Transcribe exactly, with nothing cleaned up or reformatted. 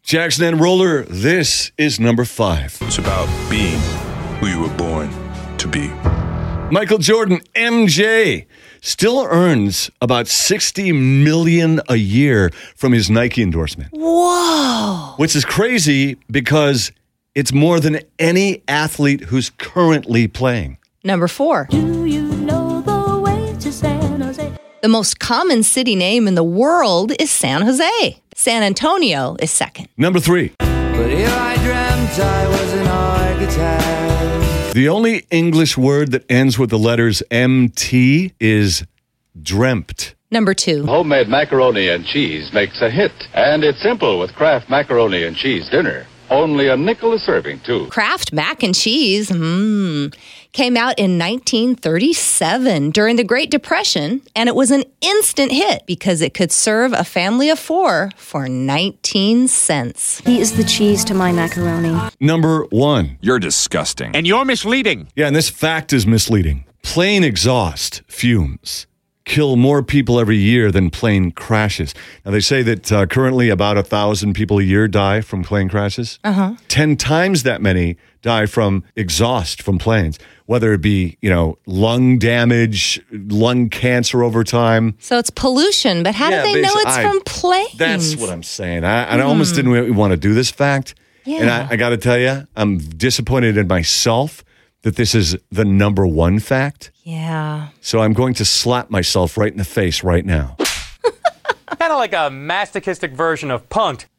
Jackson and Roller, this is number five. It's about being who you were born to be. Michael Jordan, M J, still earns about sixty million dollars a year from his Nike endorsement. Whoa. Which is crazy because it's more than any athlete who's currently playing. Number four. Do you know the way to San Jose? The most common city name in the world is San Jose. San Antonio is second. Number three. But here I dreamt I was an architect. The only English word that ends with the letters M T is dreamt. Number two. Homemade macaroni and cheese makes a hit. And it's simple with Kraft macaroni and cheese dinner. Only a nickel a serving, too. Kraft mac and cheese, mmm, came out in nineteen thirty-seven during the Great Depression, and it was an instant hit because it could serve a family of four for nineteen cents. He is the cheese to my macaroni. Number one. You're disgusting. And you're misleading. Yeah, and this fact is misleading. Plane exhaust fumes kill more people every year than plane crashes. Now, they say that uh, currently about a thousand people a year die from plane crashes. Uh-huh. Ten times that many die from exhaust from planes, whether it be, you know, lung damage, lung cancer over time. So it's pollution, but how Yeah, do they know basi- it's I- from planes? That's what I'm saying. I, I almost didn't really want to do this fact. Yeah. And I, I got to tell you, I'm disappointed in myself that this is the number one fact. Yeah. So I'm going to slap myself right in the face right now. Kind of like a masochistic version of punked.